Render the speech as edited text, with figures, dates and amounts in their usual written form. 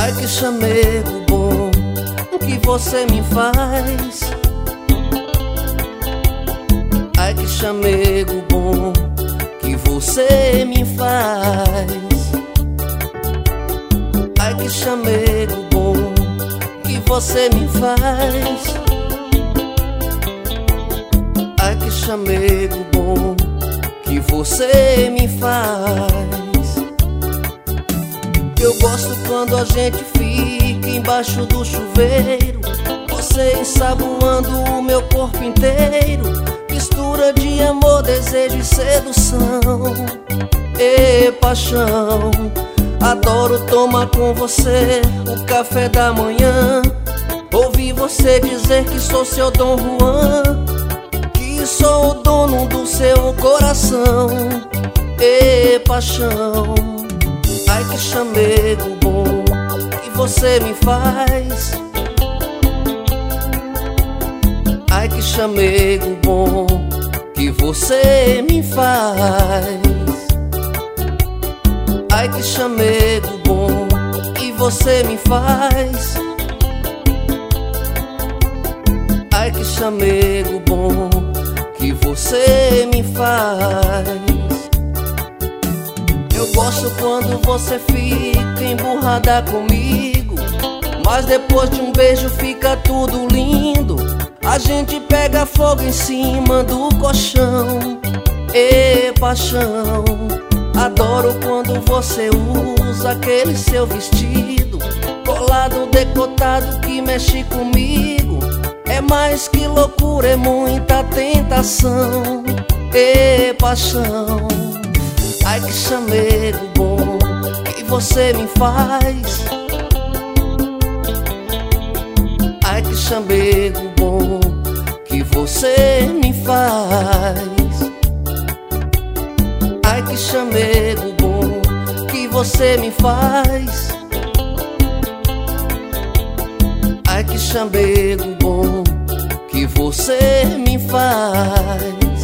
Ai, que chamego bom que você me faz. Ai, que chamego bom que você me faz. Ai, que chamego bom que você me faz. Ai, que chamego bom que você me faz. Eu gosto quando a gente fica embaixo do chuveiro, você ensaboando o meu corpo inteiro. Mistura de amor, desejo e sedução e paixão. Adoro tomar com você o café da manhã, ouvir você dizer que sou seu Dom Juan, que sou o dono do seu coração e paixão. Ai, que chamego bom que você me faz. Ai, que chamego bom que você me faz. Ai, que chamego bom que você me faz. Ai, que chamego bom que você me faz. Eu gosto quando você fica emburrada comigo, mas depois de um beijo fica tudo lindo. A gente pega fogo em cima do colchão e paixão. Adoro quando você usa aquele seu vestido colado, decotado, que mexe comigo. É mais que loucura, é muita tentação e paixão. Ai, que chamego bom que você me faz. Ai, que chamego bom que você me faz. Ai, que chamego bom que você me faz. Ai, que chamego bom que você me faz.